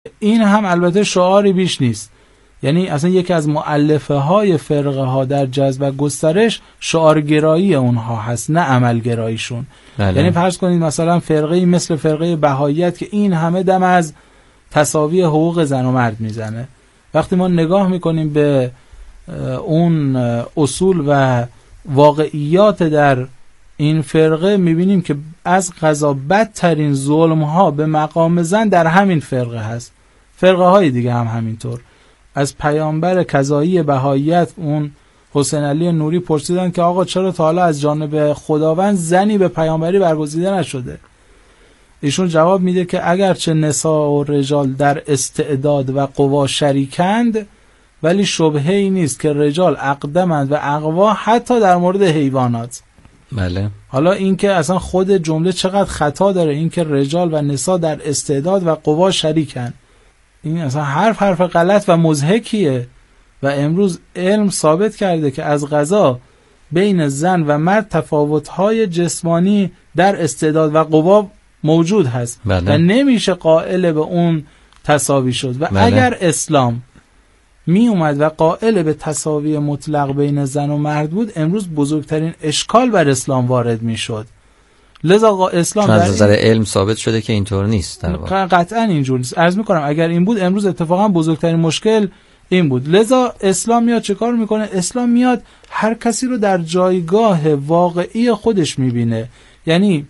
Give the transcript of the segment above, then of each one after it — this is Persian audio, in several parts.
این هم البته شعاری بیش نیست، یعنی اصلا یکی از مؤلفه های فرقه ها در جذب و گسترش شعارگرایی اونها هست، نه عملگراییشون. یعنی فرض کنید مثلا فرقه مثل فرقه بهاییت که این همه دم از تساوی حقوق زن و مرد میزنه، وقتی ما نگاه میکنیم به اون اصول و واقعیات در این فرقه میبینیم که از قضا بدترین ظلم ها به مقام زن در همین فرقه هست. فرقه های دیگه هم همینطور. از پیامبر کذایی بهاییت اون حسین علی نوری پرسیدن که آقا چرا تا حالا از جانب خداوند زنی به پیامبری برگزیده نشده؟ ایشون جواب میده که اگرچه نساء و رجال در استعداد و قوا شریکند، ولی شبهه‌ای نیست که رجال اقدمند و اقوا حتی در مورد حیوانات. بله. حالا این که اصلا خود جمله چقدر خطا داره، این که رجال و نساء در استعداد و قوا شریکن، این اصلا حرف غلط و مضحکیه. و امروز علم ثابت کرده که از قضا بین زن و مرد تفاوت‌های جسمانی در استعداد و قوا موجود هست. بله. و نمیشه قائل به اون تساوی شد. و بله. اگر اسلام می اومد و قائل به تساوی مطلق بین زن و مرد بود، امروز بزرگترین اشکال بر اسلام وارد می شد. لذا اسلام چون از نظر علم ثابت شده که اینطور نیست. قطعا اینجور نیست. عرض می کنم اگر این بود امروز اتفاقا بزرگترین مشکل این بود. لذا اسلام میاد چه کار میکنه؟ اسلام میاد هر کسی رو در جایگاه واقعی خودش میبینه. یعنی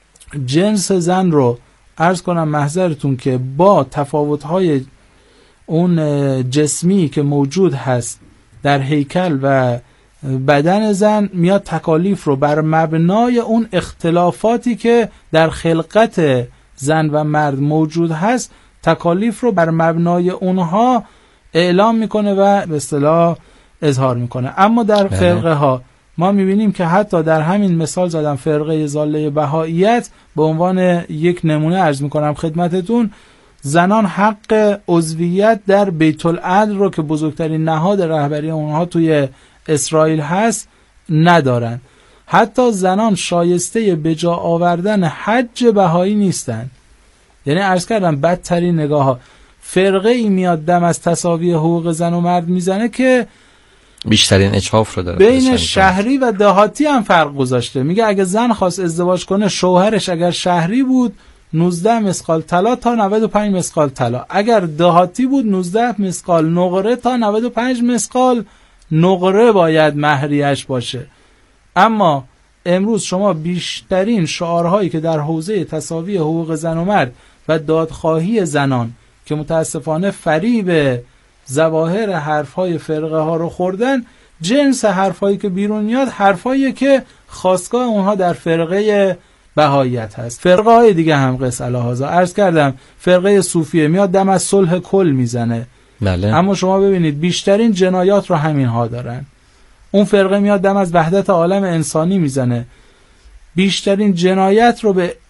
جنس زن رو عرض کنم محضرتون که با تفاوت‌های اون جسمی که موجود هست در هیکل و بدن زن، میاد تکالیف رو بر مبنای اون اختلافاتی که در خلقت زن و مرد موجود هست، تکالیف رو بر مبنای اونها اعلام میکنه و به اصطلاح اظهار میکنه. اما در فرقه ها ما میبینیم که حتی در همین مثال زدم فرقه ضاله بهاییت به عنوان یک نمونه عرض میکنم خدمتتون، زنان حق عضویت در بیت العدل رو که بزرگترین نهاد رهبری اونها توی اسرائیل هست ندارن. حتی زنان شایسته به جا آوردن حج بهایی نیستن. یعنی عرض کردم بدترین نگاه ها. فرقه ای میاد دم از تساوی حقوق زن و مرد میزنه که بیشترین اجحاف رو داره. بین شهری و دهاتی هم فرق گذاشته. میگه اگه زن خواست ازدواج کنه، شوهرش اگر شهری بود 19 مسقال طلا تا 95 مسقال طلا، اگر دهاتی بود 19 مسقال نقره تا 95 مسقال نقره باید مهریش باشه. اما امروز شما بیشترین شعارهایی که در حوزه تساوی حقوق زن و مرد و دادخواهی زنان که متاسفانه فریب ظواهر حرفهای فرقه ها رو خوردن، جنس حرفهایی که بیرون میاد حرفهایی که خاستگاه اونها در فرقه بهاییت هست. فرقه های دیگه هم قصه الهازا عرض کردم، فرقه صوفیه میاد دم از صلح کل میزنه. بله. اما شما ببینید بیشترین جنایات رو همین ها دارن. اون فرقه میاد دم از وحدت عالم انسانی میزنه، بیشترین جنایت رو به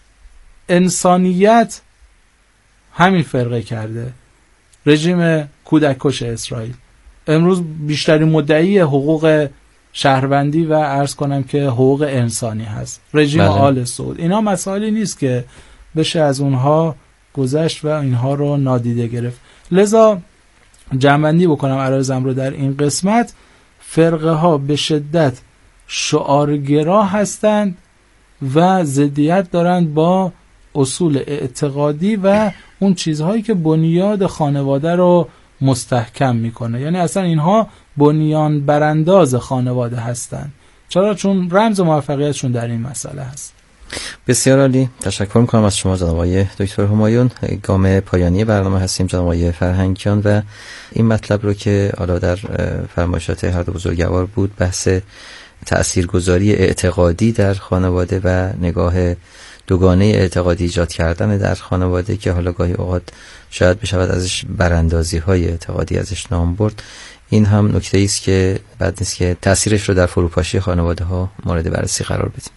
انسانیت همین فرقه کرده. رژیم کودک کش اسرائیل امروز بیشترین مدعی حقوق شهروندی و عرض کنم که حقوق انسانی هست. رژیم آل سعود. اینا مسائلی نیست که بشه از اونها گذشت و اینها رو نادیده گرفت. لذا جمع‌بندی بکنم عرضم رو در این قسمت، فرقه ها به شدت شعارگرا هستند و ضدیت دارند با اصول اعتقادی و اون چیزهایی که بنیاد خانواده رو مستحکم میکنه. یعنی اصلا اینها بنیان برانداز خانواده هستند. چرا؟ چون رمز موفقیتشون در این مسئله هست. بسیار عالی، تشکر میکنم از شما جناب آقای دکتر همایون. گام پایانی برنامه هستیم جناب آقای فرهنگیان و این مطلب رو که حالا در فرمایشات هر دو بزرگوار بود، بحث تأثیرگذاری اعتقادی در خانواده و نگاه دوگانه اعتقادی ایجاد کردن در خانواده که حالا گاهی اوقات شاید بشود ازش براندازی های اعتقادی ازش نام برد، این هم نکته ایست که بد نیست که تأثیرش رو در فروپاشی خانواده ها مورد بررسی قرار بدیم.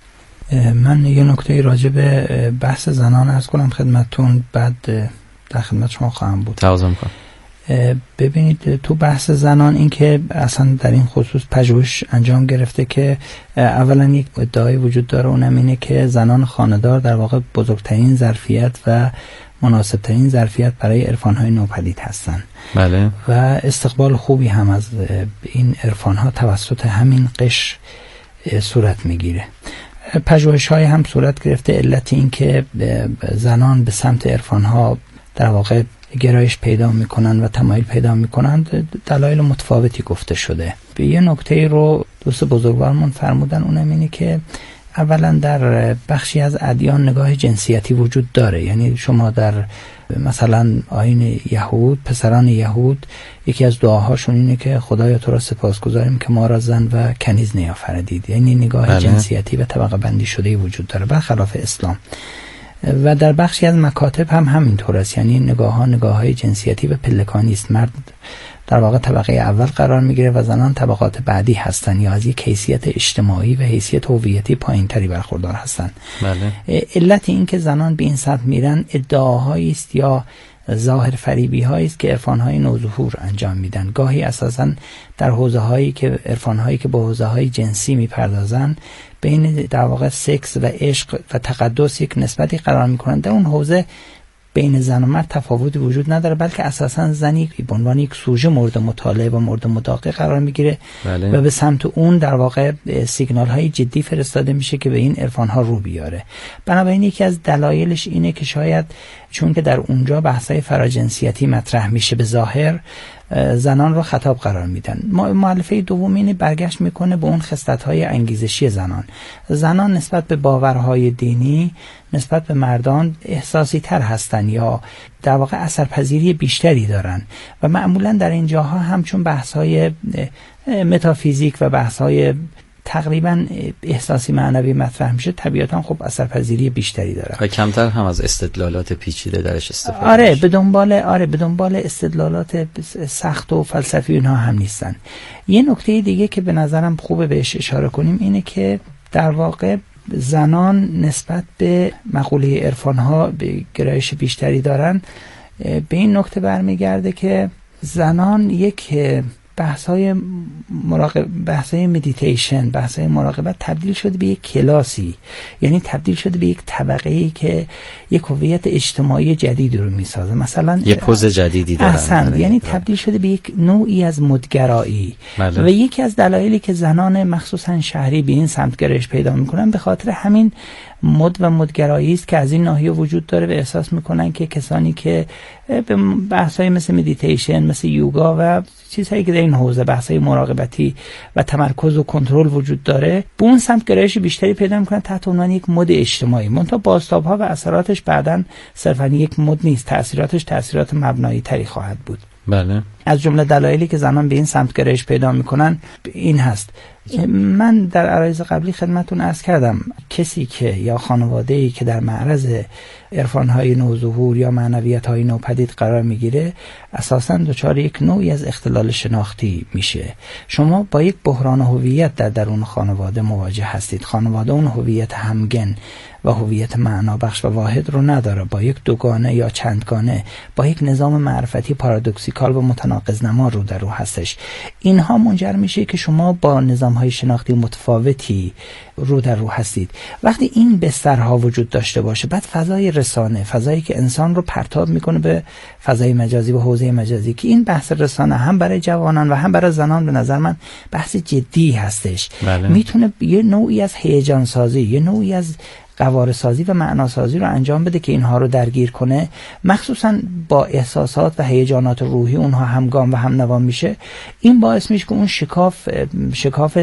من یه نکته راجع به بحث زنان عرض کنم خدمتتون، بعد در خدمت شما خواهم بود. تعظیم کنم. ببینید تو بحث زنان این که اصلا در این خصوص پژوهش انجام گرفته که اولا یک ادعای وجود داره، اونم اینه که زنان خانه‌دار در واقع بزرگترین ظرفیت و مناسب ترین ظرفیت برای عرفان‌های نوپدید هستند. بله. و استقبال خوبی هم از این عرفان‌ها توسط همین قشر صورت میگیره. پژوهش‌های هم صورت گرفته. علت این که زنان به سمت عرفان‌ها در واقع گرایش پیدا میکنن و تمایل پیدا میکنن دلایل متفاوتی گفته شده. به یه نکته رو دوست بزرگوارمون فرمودن، اونم اینه که اولا در بخشی از ادیان نگاه جنسیتی وجود داره. یعنی شما در مثلا آیین یهود، پسران یهود، یکی از دعاهاشون اینه که خدایا تو را سپاسگزاریم که ما را زن و کنیز نیافریدید. یعنی نگاه جنسیتی و طبقه بندی شده وجود داره برخلاف اسلام. و در بخشی از مکاتب هم همینطور است. یعنی نگاه‌های جنسیتی و پلکانی است. مرد در واقع طبقه اول قرار میگیره و زنان طبقات بعدی هستن یا از یک حیثیت اجتماعی و حیثیت هویتی پایینتری برخوردار هستن. بله. علت این که زنان به این سمت میرن ادعاهایی است یا ظاهر فریبی هایی است که عرفان‌های نوظهور انجام میدن. گاهی اساساً در حوزه‌هایی که عرفان‌هایی که به حوزه‌های جنسی میپردازن، بین در واقع سکس و عشق و تقدس یک نسبتی قرار میکنن. در اون حوزه بین زن و مرد تفاوتی وجود نداره، بلکه اساساً زنی به عنوان یک سوژه مورد مطالعه و مورد مداقه قرار میگیره. بله. و به سمت اون در واقع سیگنال های جدی فرستاده میشه که به این عرفان ها رو بیاره. بنابراین یکی از دلایلش اینه که شاید چون که در اونجا بحثای فراجنسیتی مطرح میشه، به ظاهر زنان رو خطاب قرار میدن. مؤلفه دوم اینه برگشت میکنه به اون خصلت‌های انگیزشی زنان. زنان نسبت به باورهای دینی نسبت به مردان احساسی تر هستن یا در واقع اثرپذیری بیشتری دارن و معمولا در این جاها همچون بحث‌های متافیزیک و بحث‌های تقریبا احساسی معنوی مطرح میشه، طبیعتا خب اثرپذیری بیشتری داره و کمتر هم از استدلالات پیچیده درش استفاده آره به دنبال استدلالات سخت و فلسفی اینها هم نیستن. یه نکته دیگه که به نظرم خوبه بهش اشاره کنیم اینه که در واقع زنان نسبت به مقوله عرفان‌ها به گرایش بیشتری دارن. به این نکته برمیگرده که زنان یک بحث‌های مدیتیشن، بحث‌های مراقبت تبدیل شده به یک کلاسی، یعنی تبدیل شده به یک طبقه‌ای که یک هویت اجتماعی جدید رو میسازه. مثلا یه پوز جدیدی دارن، یعنی تبدیل شده به یک نوعی از مدگرایی. و یکی از دلایلی که زنان مخصوصا شهری به این سمت گرایش پیدا میکنن به خاطر همین مد و مدگرایی است که از این ناحیه وجود داره و احساس میکنن که کسانی که به بحث‌های مثل مدیتیشن، مثل یوگا و چیزهایی که در این حوزه بحث‌های مراقبتی و تمرکز و کنترل وجود داره، به اون سمت گرایش بیشتری پیدا میکنن تحت عنوان یک مد اجتماعی. منتها بازتاب‌ها و اثراتش بعداً صرفاً یک مد نیست، تأثیرات مبنایی تری خواهد بود. بله. از جمله دلایلی که زنان به این سمت گرایش پیدا میکنن این هست. من در عرایض قبلی خدمتون عرض کردم کسی که یا خانواده‌ای که در معرض عرفان‌های نوظهور یا معنویت‌های نوپدید قرار میگیره اساساً دچار یک نوعی از اختلال شناختی میشه. شما با یک بحران هویت در درون خانواده مواجه هستید. خانواده اون هویت همگن و هویت معنابخش و واحد رو نداره، با یک دوگانه یا چندگانه، با یک نظام معرفتی پارادوکسیکال و متناقض نما رو در رو هستش. اینها منجر میشه که شما با نظام‌های شناختی متفاوتی رو در رو هستید. وقتی این بسترها وجود داشته باشه، بعد فضای رسانه، فضایی که انسان رو پرتاب میکنه به فضای مجازی و حوزه مجازی، که این بحث رسانه هم برای جوانان و هم برای زنان به نظر من بحث جدی هستش. بله. میتونه یه نوعی از هیجان سازی، یه نوعی از قواره سازی و معناسازی رو انجام بده که اینها رو درگیر کنه، مخصوصا با احساسات و هیجانات روحی اونها همگام و هم نوا میشه. این باعث میشه که اون شکاف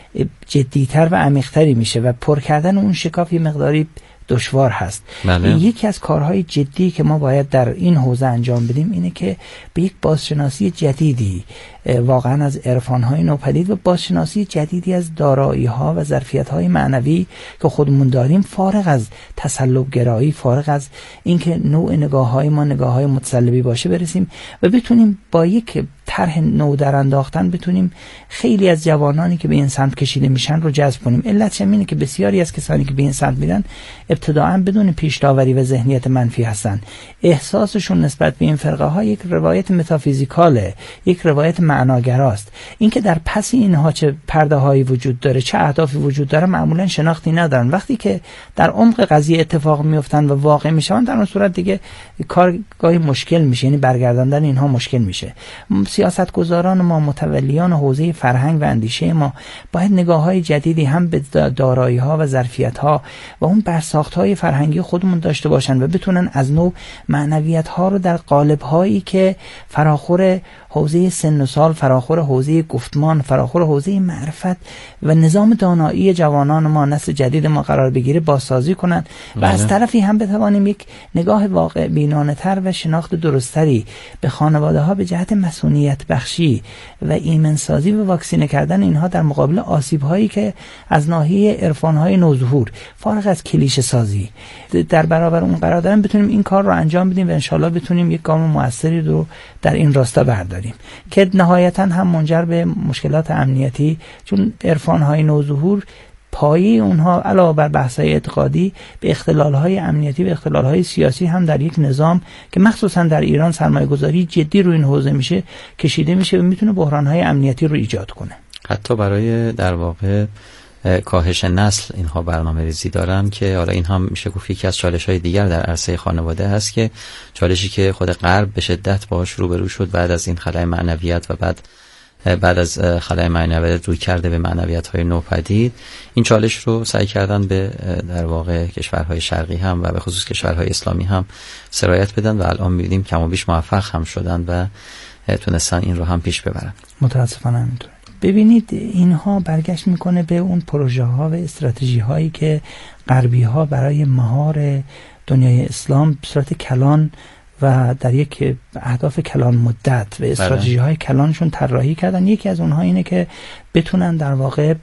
جدیتر و عمیق‌تری میشه و پر کردن اون شکاف یه مقداری دشوار هست. بله. یکی از کارهای جدی که ما باید در این حوزه انجام بدیم اینه که به یک بازشناسی جدیدی واقعا از عرفان‌های نوپدید و بازشناسی جدیدی از دارایی‌ها و ظرفیت‌های معنوی که خودمون داریم، فارغ از تسلب گرایی، فارغ از اینکه نوع نگاه‌های ما نگاه‌های متسلبی باشه، برسیم و بتونیم با یک طرح نو در انداختن بتونیم خیلی از جوانانی که به این سمت کشیده میشن رو جذب کنیم. علتش اینه که بسیاری از کسانی که به این سمت میرن ابتداعاً بدون پیش‌داوری و ذهنیت منفی هستن. احساسشون نسبت به این فرقه ها یک روایت متافیزیکاله، یک روایت معناگراست. اینکه در پس اینها چه پرده هایی وجود داره، چه اهدافی وجود داره، معمولا شناختی ندارن. وقتی که در عمق قضیه اتفاق میافتن و واقع میشن، در اون صورت دیگه کار گاهی مشکل میشه، یعنی برگرداندن اینها مشکل میشه. سیاستگزاران ما، متولیان حوزه فرهنگ و اندیشه ما باید نگاه‌های جدیدی هم به دارایی‌ها و ظرفیت‌ها و اون برساخت‌های فرهنگی خودمون داشته باشن و بتونن از نوع معنویت‌ها رو در قالب‌هایی که فراخور حوزه سن و سال، فراخور حوزه گفتمان، فراخور حوزه معرفت و نظام دانایی جوانان ما، نسل جدید ما قرار بگیره، بازسازی کنن و از طرفی هم بتوانیم یک نگاه واقع بینانه‌تر و شناخت درستری به خانواده‌ها به جهت مسئولیت بخشی و ایمنسازی و واکسینه کردن اینها در مقابل آسیب‌هایی که از ناحیه عرفان‌های نوظهور فارغ از کلیشه سازی در برابر اون قرار دارن، بتونیم این کار رو انجام بدیم و انشالله بتونیم یک گام موثری رو در این راستا برداریم که نهایتاً هم منجر به مشکلات امنیتی، چون عرفان‌های نوظهور پایه اونها علاوه بر بحث‌های اعتقادی به اختلال‌های امنیتی و اختلال‌های سیاسی هم در یک نظام که مخصوصاً در ایران سرمایه‌گذاری جدی روی این حوزه میشه کشیده میشه و میتونه بحران‌های امنیتی رو ایجاد کنه. حتی برای در واقع کاهش نسل اینها برنامه‌ریزی دارن که حالا این هم میشه گفت یکی از چالش‌های دیگر در عرصه خانواده هست که چالشی که خود غرب به شدت باهاش روبرو شد بعد از این خلأ معنویت و بعد از خلأ معنویت روی کرده به معنویت‌های نوپدید، این چالش رو سعی کردن به در واقع کشورهای شرقی هم و به خصوص کشورهای اسلامی هم سرایت بدن و الان می‌بینیم کم و بیش موفق هم شدن و تونستن این رو هم پیش ببرن. متاسفانه همینطور. ببینید اینها برگشت میکنه به اون پروژه ها و استراتژی هایی که غربی ها برای مهار دنیای اسلام به صورت کلان و در یک اهداف کلان مدت و استراتژی های کلانشون طراحی کردن. یکی از اونها اینه که بتونن در واقع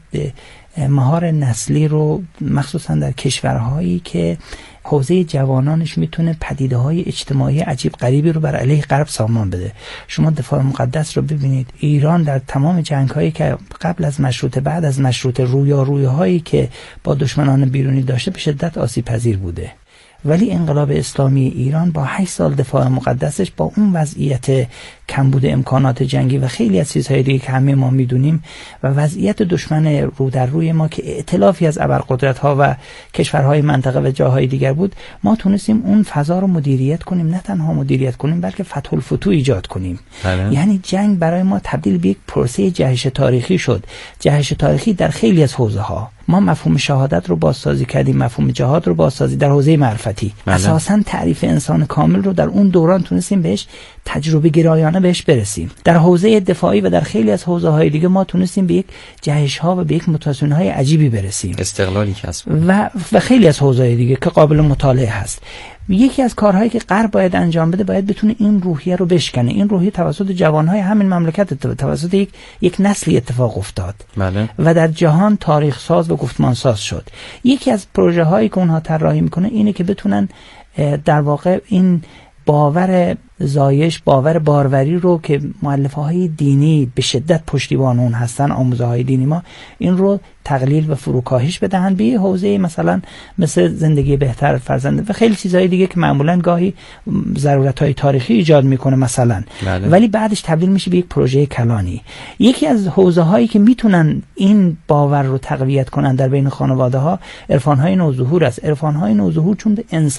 مهار نسلی رو مخصوصا در کشورهایی که حوزه جوانانش میتونه پدیده‌های اجتماعی عجیب غریبی رو بر علیه غرب سامان بده. شما دفاع مقدس رو ببینید، ایران در تمام جنگ‌هایی که قبل از مشروطه، بعد از مشروطه، رویارویی‌هایی که با دشمنان بیرونی داشته به شدت آسیب‌پذیر بوده. ولی انقلاب اسلامی ایران با 8 سال دفاع مقدسش، با اون وضعیت کمبود امکانات جنگی و خیلی از چیزهای دیگه که همه ما میدونیم و وضعیت دشمن رو در روی ما که ائتلافی از ابرقدرت‌ها و کشورهای منطقه و جاهای دیگر بود، ما تونستیم اون فضا رو مدیریت کنیم، نه تنها مدیریت کنیم بلکه فتح الفتوح ایجاد کنیم. یعنی جنگ برای ما تبدیل به یک پروسه جهش تاریخی شد، جهش تاریخی در خیلی از حوزه‌ها. ما مفهوم شهادت رو بازسازی کردیم، مفهوم جهاد رو بازسازی در حوزه معرفتی. اساساً تعریف انسان کامل رو در اون دوران تونستیم بهش تجربه گرایانه بهش برسیم. در حوزه دفاعی و در خیلی از حوزه‌های دیگه ما تونستیم به یک جهش‌ها و به یک موتاسیون‌های عجیبی برسیم، استقلالی کسب و خیلی از حوزه‌های دیگه که قابل مطالعه هست. یکی از کارهایی که غرب باید انجام بده، باید بتونه این روحیه رو بشکنه. این روحیه توسط جوانهای همین مملکت توسط یک نسلی اتفاق افتاد. بله. و در جهان تاریخ ساز و گفتمان ساز شد. یکی از پروژه هایی که اونها طراحی میکنه اینه که بتونن در واقع این باور زایش، باور باروری رو که مؤلفه های دینی به شدت پشتیبان اون هستن، آموزه های دینی ما، این رو تقلیل و فروکاهش بدهن به یه حوزه مثلا مثل زندگی بهتر فرزند و خیلی چیزهای دیگه که معمولا گاهی ضرورت های تاریخی ایجاد میکنه مثلا. بله. ولی بعدش تبدیل میشه به یک پروژه کلانی. یکی از حوزه هایی که میتونن این باور رو تقویت کنن در بین خانواده ها، عرفان های نوظهور است. عرفان های نوظهور چون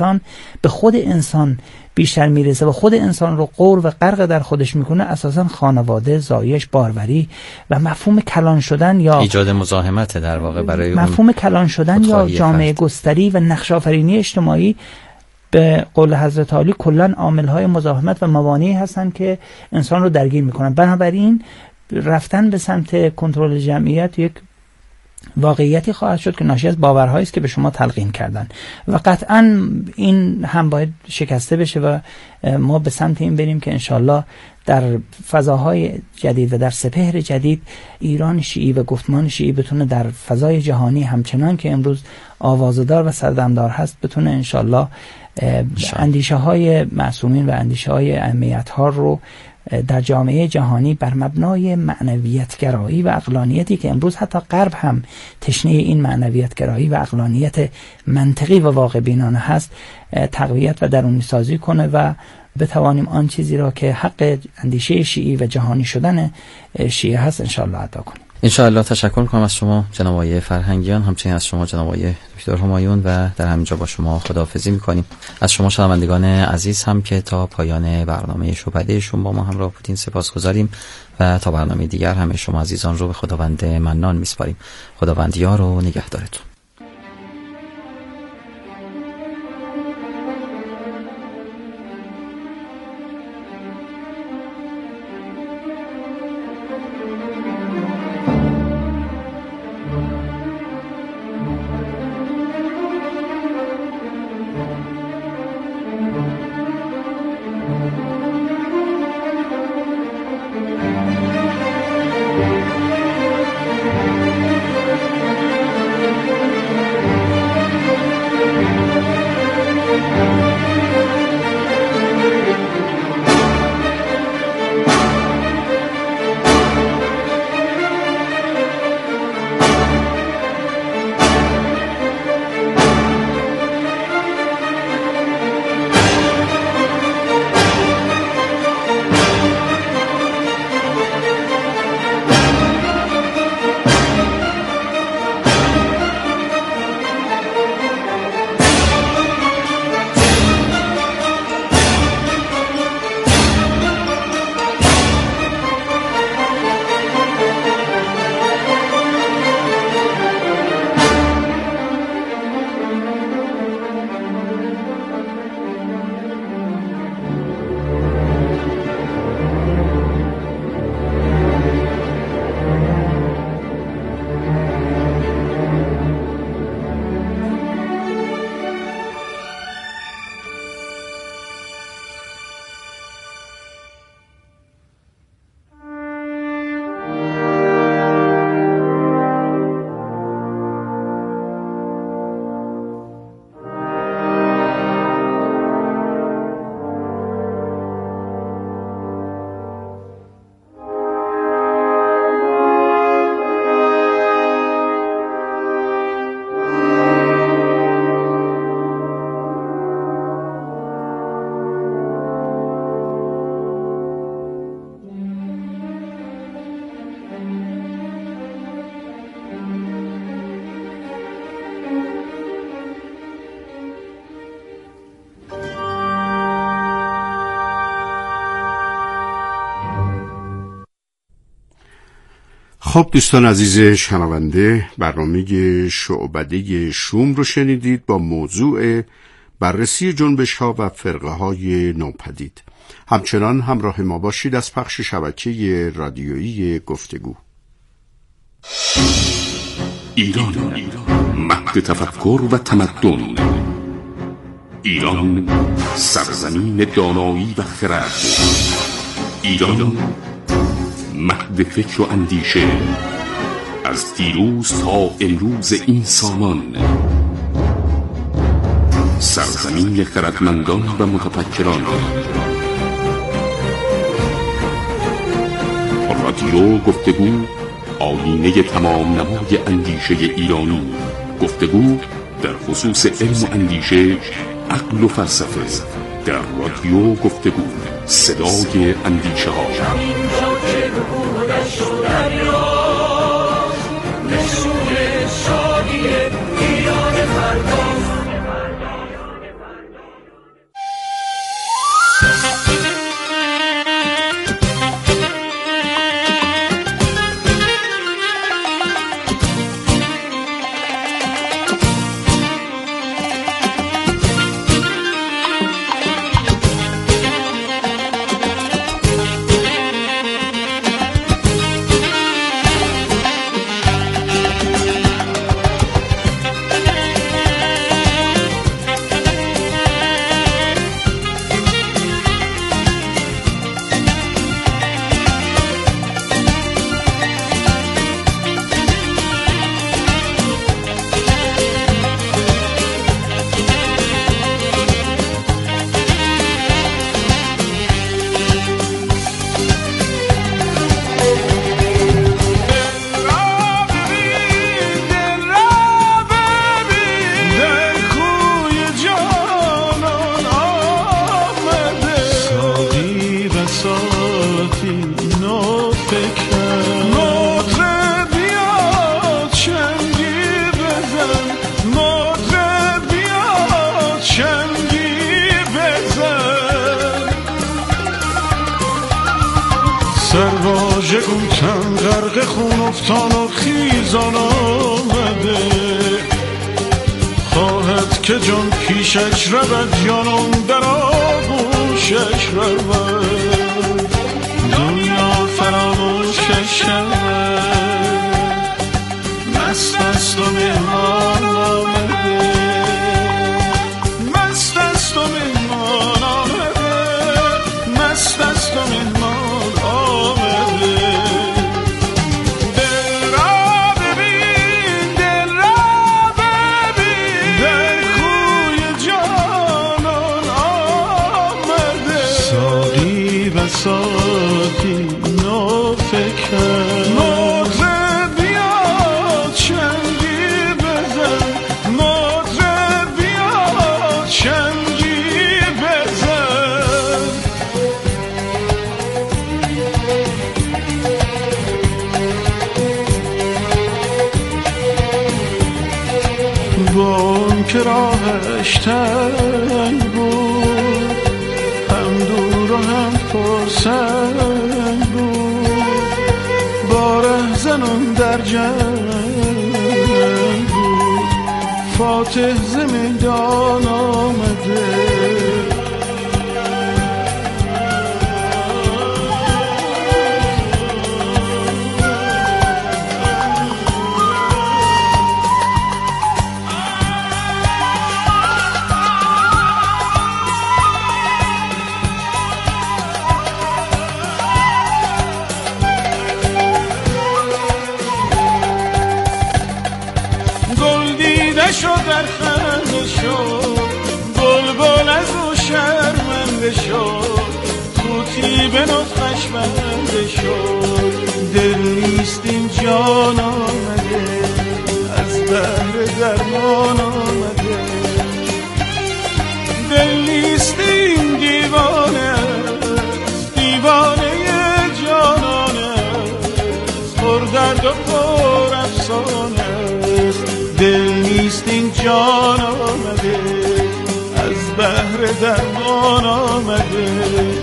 به خود انسان بیشتر میرسه و خود انسان رو غور و غرق در خودش میکنه، اساسا خانواده، زایش، باروری و مفهوم کلان شدن یا ایجاد مزاحمت در واقع برای مفهوم کلان شدن یا جامعه گستری و نقش آفرینی اجتماعی به قول حضرت علی کلا عامل‌های مزاحمت و موانعی هستن که انسان رو درگیر میکنن. بنابراین رفتن به سمت کنترل جمعیت یک واقعیتی خواهد شد که ناشی از باورهایی است که به شما تلقین کردن و قطعا این هم باید شکسته بشه و ما به سمت این بریم که انشالله در فضاهای جدید و در سپهر جدید ایران شیعی و گفتمان شیعی بتونه در فضای جهانی همچنان که امروز آوازدار و سردمدار هست بتونه انشالله اندیشه های معصومین و اندیشه های ائمه اطهار رو در جامعه جهانی بر مبنای معنویتگرایی و عقلانیتی که امروز حتی غرب هم تشنه این معنویتگرایی و عقلانیت منطقی و واقع بینانه هست تقویت و درونی سازی کنه و بتوانیم آن چیزی را که حق اندیشه شیعی و جهانی شدن شیعه هست انشاءالله ادا کنیم. انشاءالله. تشکر می‌کنم از شما جناب آقای فرهنگیان، همچنین از شما جناب آقای دکتر همایون و در همینجا با شما خداحافظی می‌کنیم. از شما شنوندگان عزیز هم که تا پایان برنامه شوبدهشون با ما همراه بودین سپاسگزاریم و تا برنامه دیگر همه شما عزیزان رو به خداوند منان می‌سپاریم. خداوند یار و نگهدارتون. خب دوستان عزیز شنونده، برنامه شعبده شوم رو شنیدید با موضوع بررسی جنبش ها و فرقه های نوپدید. همچنان همراه ما باشید از پخش شبکه رادیویی گفتگو. ایران مهد تفکر و تمدن، ایران سرزمین دانایی و خرد، ایران مهد فکر و اندیشه، از دیروز تا امروز این سامان، سرزمین خردمندان و متفکران. رادیو گفتگو، آیینه تمام نمای اندیشه ایرانی. گفتگو در خصوص علم و اندیشه، عقل و فلسفه. در رادیو گفتگو، صدای اندیشه ها. بساطی نو فکرم مطرب بیاد چنگی بزن مطرب بیاد چنگی بزن سرواژه گوتن غرق خون افتان و خیزان آمده خواهد که جان پیشش رود جانم در آغوشش رود دنیا فراموشش شود مست است و مهمان آمده مست است و مهمان آمده مست است و مهمان آمده دل را ببین دل را ببین در کوی جانان آمده ساقی بساطی نو فکرم مطرب بیاد چنگی بزن مطرب بیاد چنگی بزن با اون که راهش تنگ بود هم دور و هم فرسنگ بود با رهزنان در جنگ بود فاتح ز میدان آمده شد در خنده شد بلبل از او شرمنده شد طوطی به نطقش بنده شد دل نیست این جان آمده از بحر درمان آمده دل نیست این دیوانه دیوانه جانانه پر درد و پر افسانه دل نیست این جان آمده از بحر درمان آمده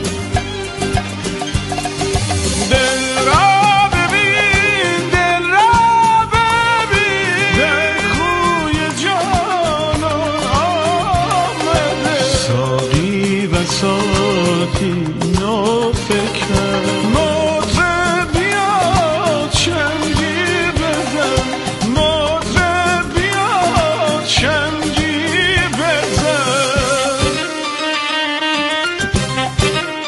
دل را ببین دل را ببین در کوی جانان آمده ساقی بساطی نو فکرم مطرب بیاد چنگی بزن چنگی بزن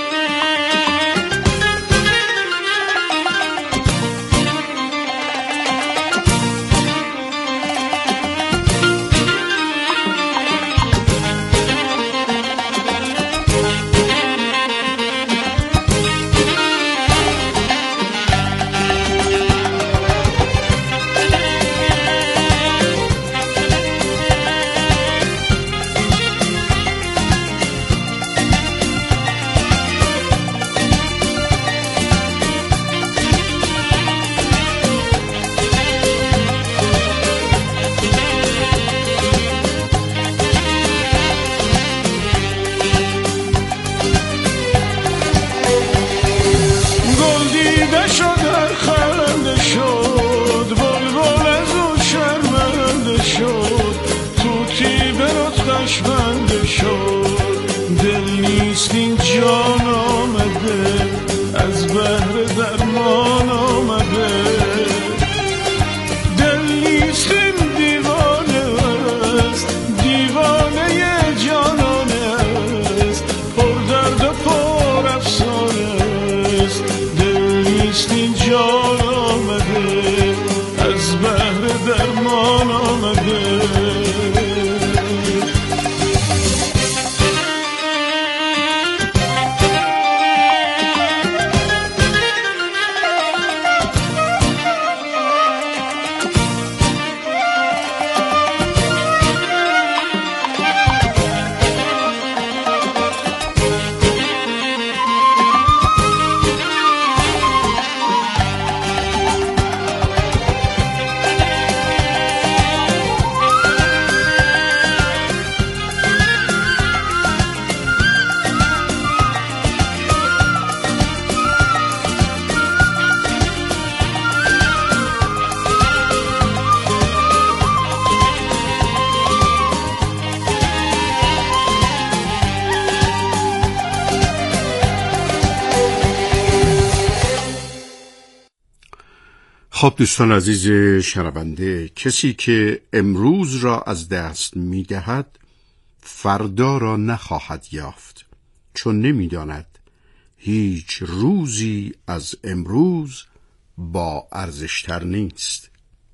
خب دوستان عزیز شنونده، کسی که امروز را از دست می دهد فردا را نخواهد یافت، چون نمی داند هیچ روزی از امروز با ارزشتر نیست.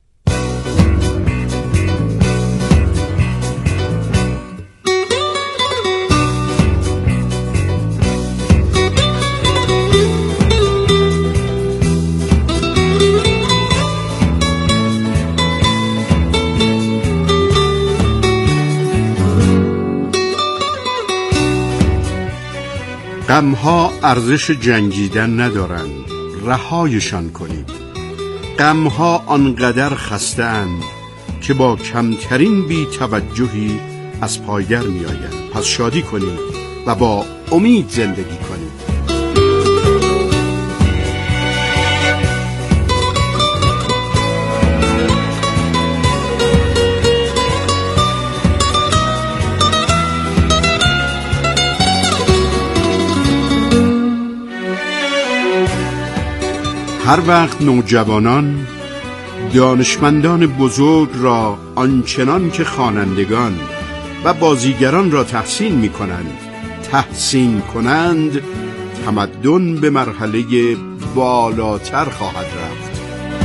غمها ارزش جنگیدن ندارند، رهایشان کنید. غمها آنقدر خسته‌اند که با کمترین بی توجهی از پای در می آیند. پس شادی کنید و با امید زندگی کنید. هر وقت نوجوانان دانشمندان بزرگ را آنچنان که خوانندگان و بازیگران را تحسین کنند تمدن به مرحله بالاتر خواهد رفت.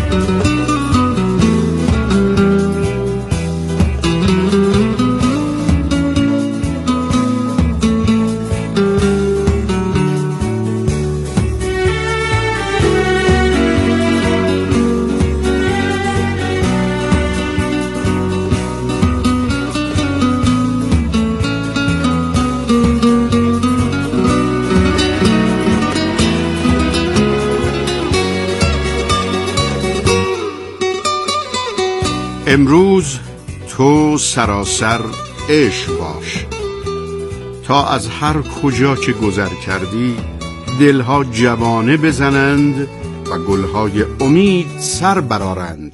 امروز تو سراسر عشق باش تا از هر کجا که گذر کردی دلها جوانه بزنند و گلهای امید سر برآرند.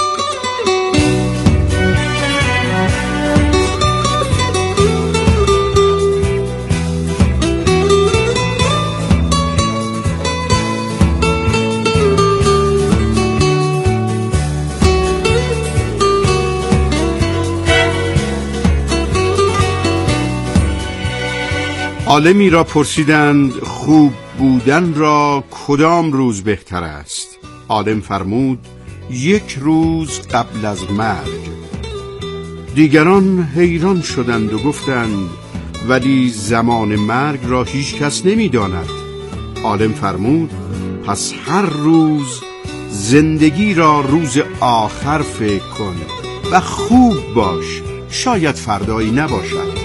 عالمی را پرسیدند خوب بودن را کدام روز بهتر است؟ عالم فرمود 1 روز قبل از مرگ. دیگران حیران شدند و گفتند ولی زمان مرگ را هیچ کس نمی داند. عالم فرمود پس هر روز زندگی را روز آخر فکر کن و خوب باش، شاید فردایی نباشد.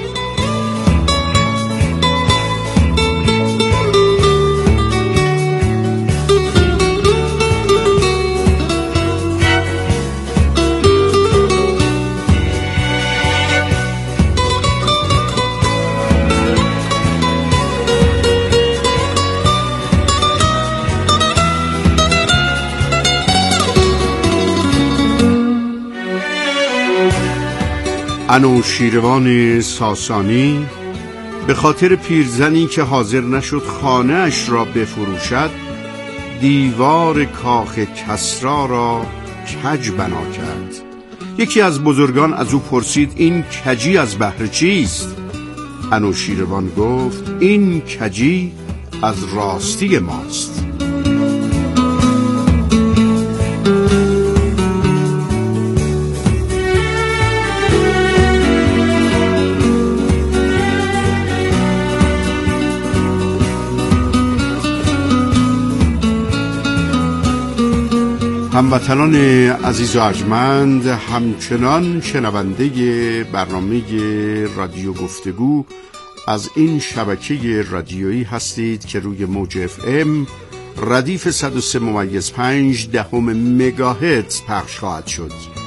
انوشیروان ساسانی به خاطر پیرزنی که حاضر نشد خانه اش را بفروشد دیوار کاخ کسری را کج بنا کرد. یکی از بزرگان از او پرسید این کجی از بهر چیست؟ انوشیروان گفت این کجی از راستی ماست. هموطنان عزیز و ارجمند، همچنان شنونده برنامه رادیو گفتگو از این شبکه رادیویی هستید که روی موج FM ردیف 103.5 مگاهرتز پخش خواهد شد.